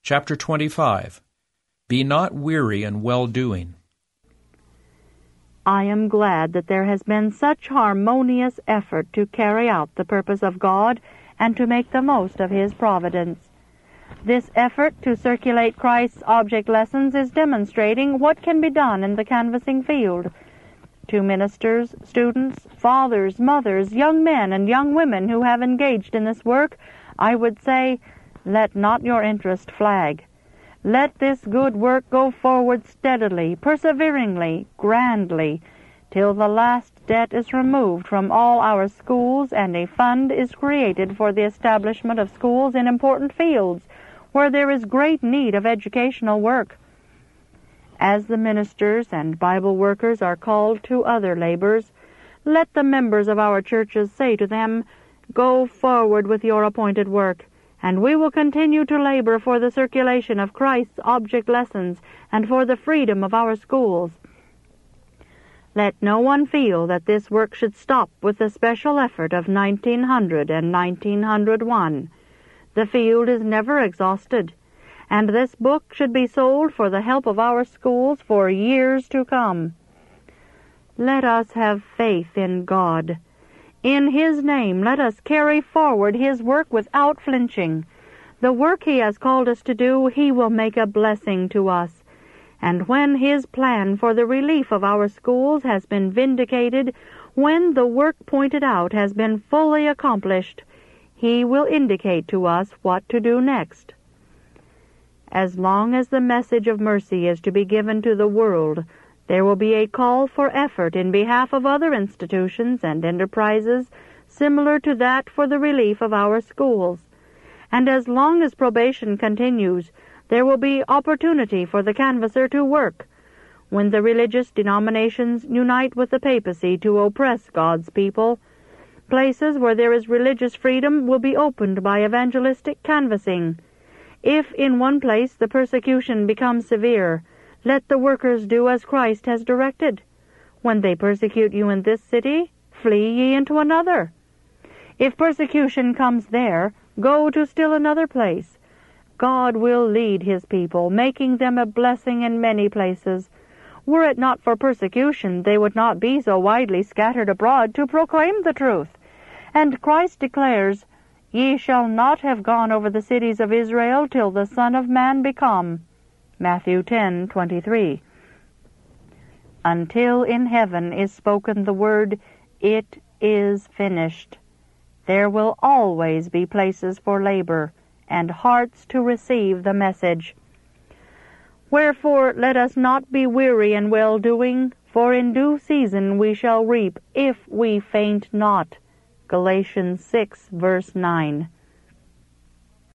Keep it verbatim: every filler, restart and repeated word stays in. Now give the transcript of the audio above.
Chapter twenty-five. Be not weary in well-doing. I am glad that there has been such harmonious effort to carry out the purpose of God and to make the most of His providence. This effort to circulate Christ's object lessons is demonstrating what can be done in the canvassing field. To ministers, students, fathers, mothers, young men, and young women who have engaged in this work, I would say, let not your interest flag. Let this good work go forward steadily, perseveringly, grandly, till the last debt is removed from all our schools and a fund is created for the establishment of schools in important fields where there is great need of educational work. As the ministers and Bible workers are called to other labors, let the members of our churches say to them, "Go forward with your appointed work, and we will continue to labor for the circulation of Christ's object lessons and for the freedom of our schools." Let no one feel that this work should stop with the special effort of nineteen hundred and nineteen hundred one. The field is never exhausted, and this book should be sold for the help of our schools for years to come. Let us have faith in God. In His name let us carry forward His work without flinching. The work He has called us to do, He will make a blessing to us. And when His plan for the relief of our schools has been vindicated, when the work pointed out has been fully accomplished, He will indicate to us what to do next. As long as the message of mercy is to be given to the world, there will be a call for effort in behalf of other institutions and enterprises similar to that for the relief of our schools. And as long as probation continues, there will be opportunity for the canvasser to work. When the religious denominations unite with the papacy to oppress God's people, places where there is religious freedom will be opened by evangelistic canvassing. If in one place the persecution becomes severe, let the workers do as Christ has directed. When they persecute you in this city, flee ye into another. If persecution comes there, go to still another place. God will lead His people, making them a blessing in many places. Were it not for persecution, they would not be so widely scattered abroad to proclaim the truth. And Christ declares, "Ye shall not have gone over the cities of Israel till the Son of Man be come." Matthew ten twenty-three. Until in heaven is spoken the word, "It is finished," there will always be places for labor and hearts to receive the message. Wherefore let us not be weary in well-doing, for in due season we shall reap if we faint not. Galatians six, verse nine.